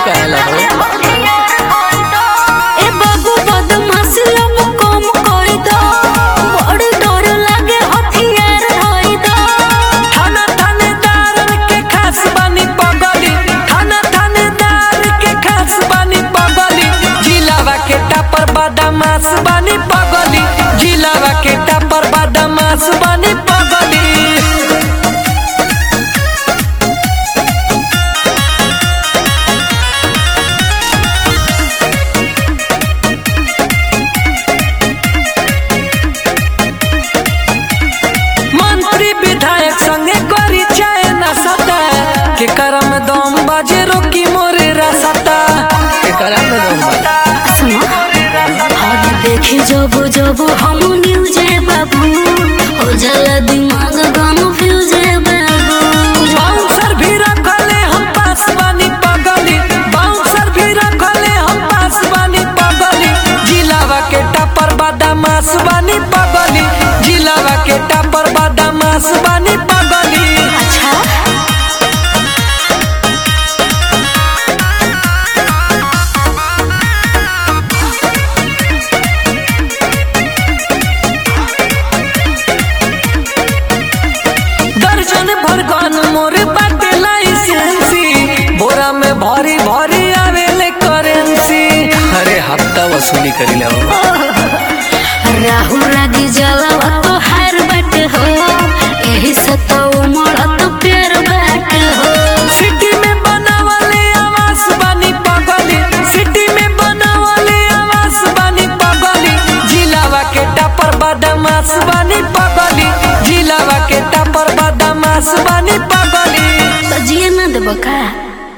कहला हो ए बाबू बदमाश लब कम कोई दो बड़ी डर लागे हथियार होई दो थाना थानेदार के खास बानी पगली थाना थानेदार के खास बानी पगली जिलावा के टापर बदमाश बानी पगली जिलावा के टापर बदमाश बानी पगली विधायक संगे करी चाय न सता के करम दम बाजे रोकी मोरे रसता के करम दम बाजे सुनो आज देखी जब जब हम न्यूज बाबू हो जाला दिमाग गम फ्यूज बाबू बाउंसर भी रखले हम पास बानी पगली बाउंसर भी रखले हम पास बानी पगली जिलावा के टापर बदमाश बानी पगली जिलावा के टापर बदमाश बानी पगली अच्छा दर्जन भर गन मोर बाटे लाइसेंसी बोरा में भरी भरी आवेले करेंसी अरे हफ्ता वसूली करी लो राहुल रागी जलावा तो हार बाट हो यही से तो उमड़त प्यार बाट हो सिटी में बनावले आवास बानी पगली सिटी में बनावले आवास बानी पगली जिलावा के टापर बदमाश बानी पगली जिलावा के टापर बदमाश बानी पगली तो जिए ना देबो का।